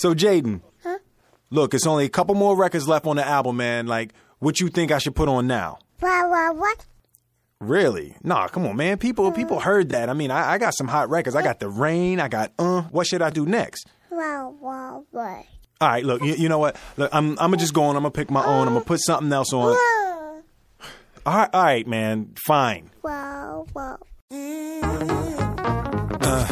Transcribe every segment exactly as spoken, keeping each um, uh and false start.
So, Jaden, huh? Look, it's only a couple more records left on the album, man. Like, what you think I should put on now? What, what, what? Really? Nah, come on, man. People uh, people heard that. I mean, I, I got some hot records. I got The Rain. I got, uh, what should I do next? What, what, what? All right, look, you, you know what? Look, I'm, I'm going to just go on. I'm going to pick my own. I'm going to put something else on. Uh, all right, all right, man. Fine. Wow, wow. Uh.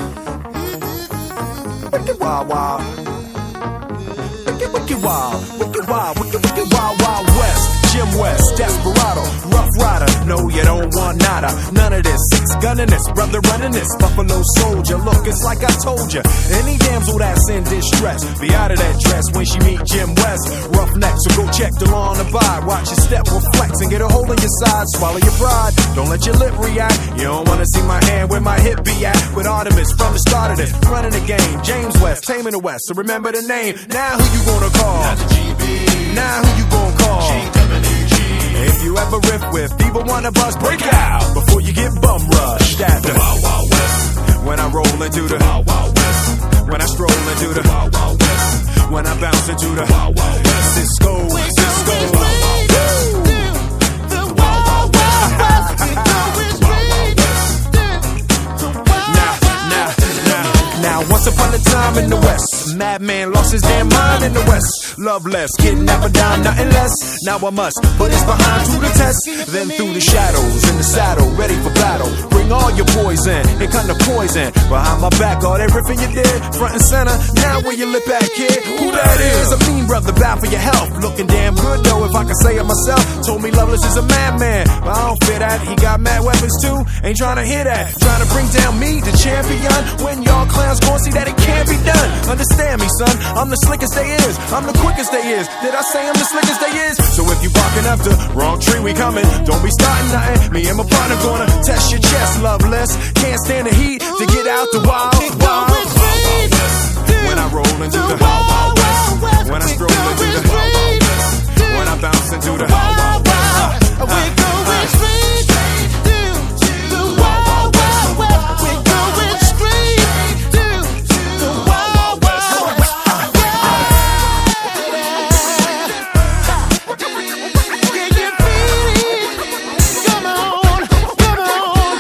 Wicked Wild Wild. Wicked, wicked wild. Wicked wild. Wicked, wicked wild, wild west. Jim West, Desperado, Rough Rider. No, you don't want nada. None of this. Six gunning this, brother running this. Buffalo Soldier. Look, it's like I told you. Any damsel that's in distress, be out of that dress when she meet Jim West. Roughneck, so go check the law on the abide. Watch your step, reflex, and get a hole in your side. Swallow your pride. Don't let your lip react. You don't want to see my hand where my hip be at. With Artemis from the start of this, running the game. James West, taming the West. So remember the name. Now who you gonna call? Not the G B. Now who you gonna call? G-W-G. If you ever riff with either one of us, break out before you get bum rushed at the Wild Wild West. When I roll into the Wild Wild West. When I stroll into the Wild Wild West. When I bounce into the Wild Wild West. Cisco, Cisco. Once upon a time in the West, madman lost his damn mind in the West. Loveless, kidnapper down, nothing less. Now I must put his behind to the test. Then through the shadows, in the saddle, ready for battle. Bring all your poison, here come the poison. Behind my back, all that riffing you did, front and center. Now where your lip at, kid? Who that is? A mean brother, bad for your health. Looking damn good though, if I can say it myself. Told me Loveless is a madman, but I don't fear that. He got mad weapons too, ain't trying to hear that. Trying to bring down me, the champion. When y'all clowns gon' see that it can't be done. Understand me, son, I'm the slickest they is. I'm the quickest they is. Did I say I'm the slickest they is? So if you barking up the wrong tree, we coming. Don't be starting nothing. Me and my partner gonna test your chest, Loveless. Can't stand the heat to get out the wild, wild, wild, wild west. When I roll into the wild, wild west. When I stroll into the wild, wild west. When I bounce into the wild, wild west. Uh, uh, uh, straight to the wild, wild west. We're going straight to the wild, wild west. Can you feel it? Come on, come on,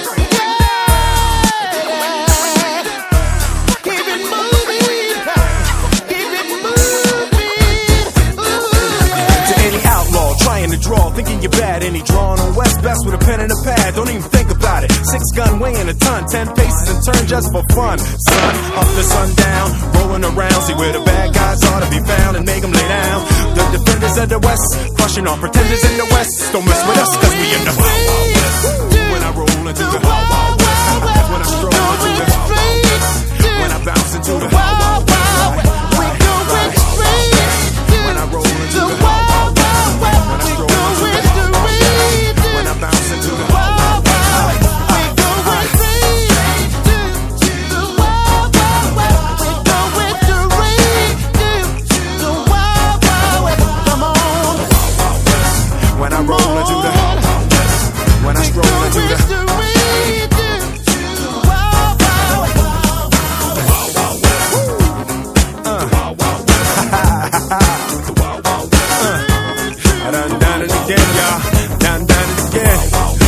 yeah. Keep it moving, keep it moving. To any outlaw trying to draw, thinking you're bad, any drawing on West best with a pen and a pad. Don't even think about it. Six gun weighing a ton, ten paces and turn just for fun. Sun up to sundown, rolling around, see where the bad guys are to be found and make them lay down. The defenders of the West, crushing all pretenders in the West. Don't mess with us, cause we in the wild, wild west. When I roll into the wild, wild west. When I stroll into the wild, wild west. When I bounce into the wild, wild west. We're going straight When I roll into to the the wild, wild west. We're going straight when I bounce into the wild, wild. We're going straight to the wild, wild west. We're going straight to the wild, wild west. Come on, when I roll into the when I stroll into the straight to the wild, wild west. Wild Wild West. uh. Wild Wild West. The Wild Wild West. I done done it again, y'all. Done done it again.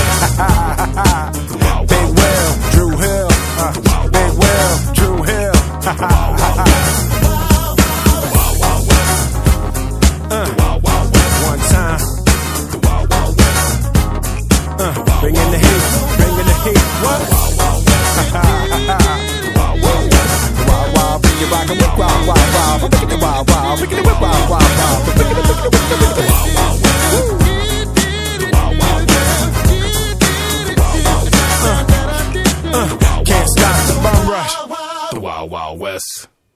Big Will, Drew Hill. Uh, Big Will, Drew Hill. Wild Wild West. Wild Wild West. Uh, Wild Wild West. one time. The Wild Wild West. Uh, bring in the heat. Bring in the heat. What? Wild Wild West. The Wild Wild West. Wild, wild, bring it rockin' with wild, wild, wild. Bring it wild, wild. Bring it with wild, wild, wild. Bring it, bring it, bring it, bring it. The Wild Wild West. The Wild Wild West. The Wild Wild West. Uh, uh, can't stop the bum rush. The Wild Wild West.